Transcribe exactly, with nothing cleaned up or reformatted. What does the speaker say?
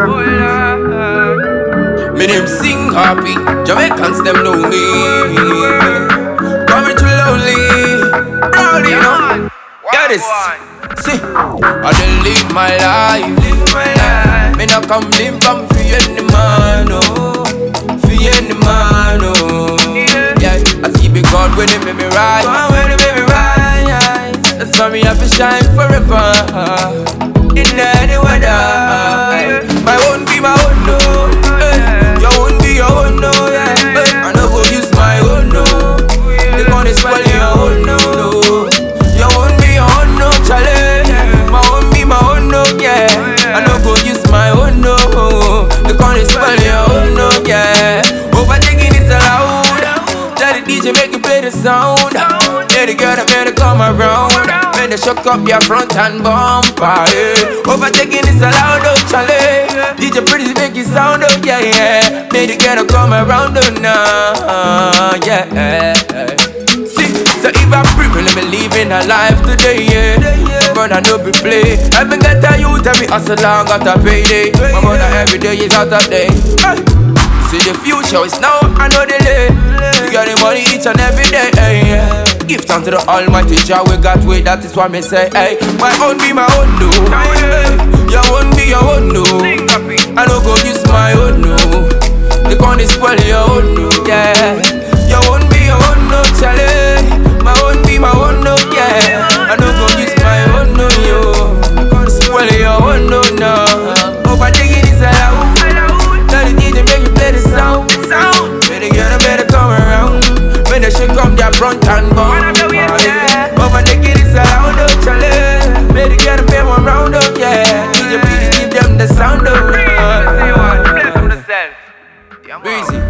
Me name sing happy, Jamaicans them know me. Coming too lonely, proud you know. Get this, see, I done live my life. Me not come live from free any man, oh, free any man, oh. Yeah, I see big God when they make me right, when they make me right. That's why me have to shine forever in any weather. My own be my own, no. Your own be your own, no. I no go use my own, no. They gonna spoil your own, no. Your own be your own, no, Charlie. My own be my own, no, yeah. I no go use my own, no. They gonna spoil your own, no, yeah. Overtaking is allowed. Tell the D J make you play the sound. Yeah, the girl that made it come around. When they shook up your front and bumper, yeah. Overtaking is allowed, oh, Charlie. D J pretty make it sound, oh, yeah, yeah. Made the girl come around, oh, nah, yeah. See, so if I'm privileged, me living a life today, yeah. But I know be play. Haven't got a youth, every hustle long got a payday. My mother every day is out of day. See the future is now, I know the delay. We got the money each and every day, yeah. Give thanks to the Almighty Jah we got way, that is why me say, hey. My own be my own, no. Your own be your own, no. I don't go use my own, no. They gonna spoil your own, no, yeah. Your own be your own, no, Charlie. My own be my own, no, yeah. I don't go use my own, no, yo. They gonna spoil your own, no, no. Overtaking is allowed. Tell the D J make you play the sound. Better get a better come around. When they shake up their front and bump, overtaking is allowed, oh, Charlie. Better get a bit more round, oh, yeah. D J please give them the sound, oh. Breezy.